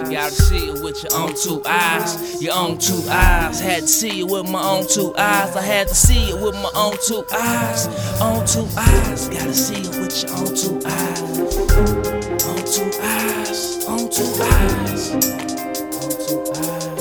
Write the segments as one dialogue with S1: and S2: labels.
S1: Gotta see it with your own two eyes. Your own two eyes. Had to see it with my own two eyes. I had to see it with my own two eyes. Own two eyes. Gotta see it with your own two eyes. Own two eyes. Own two eyes. Own two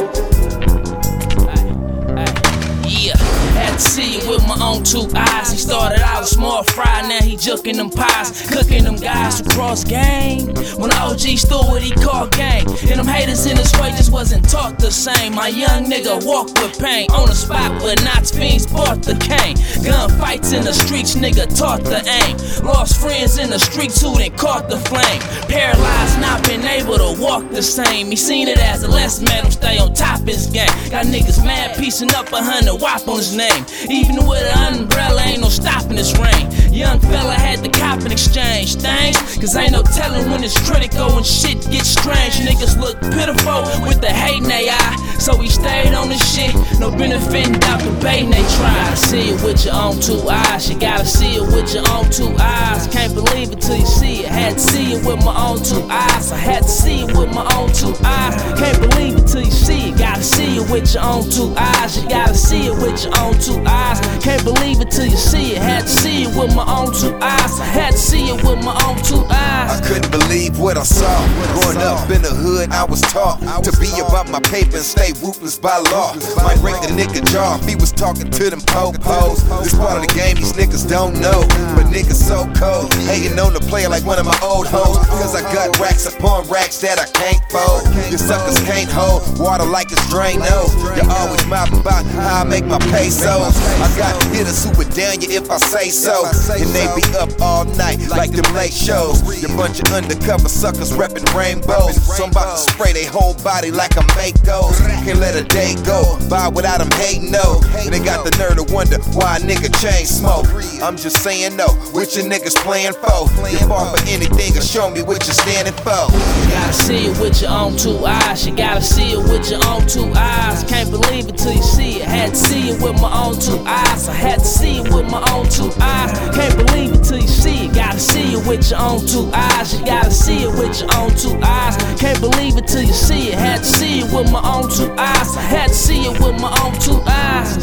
S1: eyes. Yeah. Had to see it with my own two eyes. He started out a small fry, now he juking them pies, cooking them guys who cross game. When the OG stole what he called gang, and them haters in his way just wasn't taught the same. My young nigga walked with pain, on the spot where knots fiends bought the cane. Gunfights in the streets, nigga taught the aim. Lost friends in the streets who done caught the flame. Paralyzed, not been able to walk the same. He seen it as a lesson, made him stay on top of his game. Got niggas mad, piecing up 100 wop on his name. Even with an umbrella, ain't no stopping this rain. Young fella had to cop and exchange things, cause ain't no telling when it's critical and shit gets strange. Niggas look pitiful with the hate in they eye, so we stayed on this shit. No benefiting out the baiting they try. Gotta see it with your own two eyes. You gotta see it with your own two eyes. Can't believe it till you see it. Had to see it with my own two eyes. I had to see it with my own two eyes. Can't believe it till you see it. Gotta see it with your own two eyes. You gotta see it with your own two eyes. Can't believe it till you see it. Had to see it with my own two eyes. I had to see it with my own two eyes.
S2: I couldn't believe what I saw. Growing up in the hood, I was taught to be about my paper and stay ruthless by law. Might break a nigga jaw if he was talking to them po-pos. This part of the game these niggas don't know, but niggas so cold, hating on the player like one of my old hoes. Cause I got racks upon racks that I can't fold. You suckers can't hold water like it's drained. No, you're always mouthing about how I make my pesos. I got hitters who would down you if I say so, and they be up all night like them late shows. You bunch of undercover suckers reppin' rainbows, so I'm about to spray they whole body like a Makos. Can't let a day go by without them hating, no. And they got the nerve to wonder why a nigga chain smoke. I'm just saying no, what your niggas playing for? You fall for anything or show me what you're standing for.
S1: You gotta see it with your own two eyes. You gotta see it with your own two eyes. Can't believe it till you see it. Had to see it with my own two eyes. I had to see it with my own two eyes. Can't believe it till you see it. Gotta see it with your own two eyes. You gotta see it with your own two eyes. Can't believe it till you see it. Had to see it with my own two eyes. I had to see it with my own two eyes.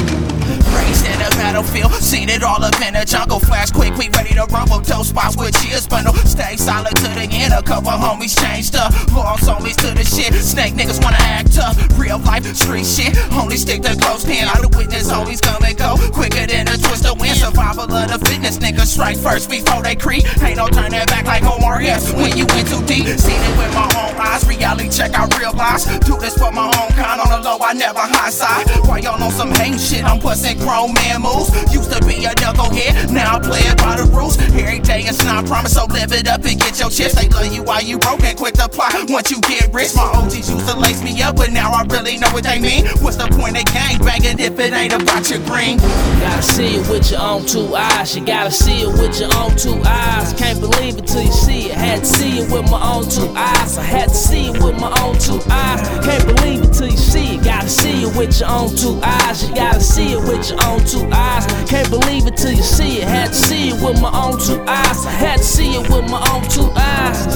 S3: Raised in the battlefield, seen it all up in the jungle. Flash quick, we ready to rumble. Dope spots with cheers bundle. Stay solid to the end. A couple homies changed up. Lost homies to the shit. Snake niggas wanna act tough. Real life street shit. Only stick to close pen. All the witness always come and go. Quicker than a twist of wind. Survival of the fitness. Niggas strike first before they creep. Ain't no turning back like Omar S. When you went too deep. Seen it with my own eyes. Reality check, I realize. Do this for my own kind. On the low, I never high side. While y'all on some hate shit, I'm pussing grown man moves. Used to be a knucklehead, now I play it by the rules. Every day it's not promise, so live it up and get your chips. They love you while you broke and quick to plot once you get rich. My OGs used to lace me up, but now I really know what they mean. What's the point of gang banging if it ain't about your green?
S1: You gotta see it with your own two eyes. You gotta see it with your own two eyes. Can't believe it till you see it. Had to see it with my own two eyes. I had to see it with my own two eyes. Can't believe it till you see it. Gotta see it with your own two eyes. You gotta see it with your own two eyes. Can't believe it till you see it. Had to see it with my own two eyes. I had to see it with my own two eyes.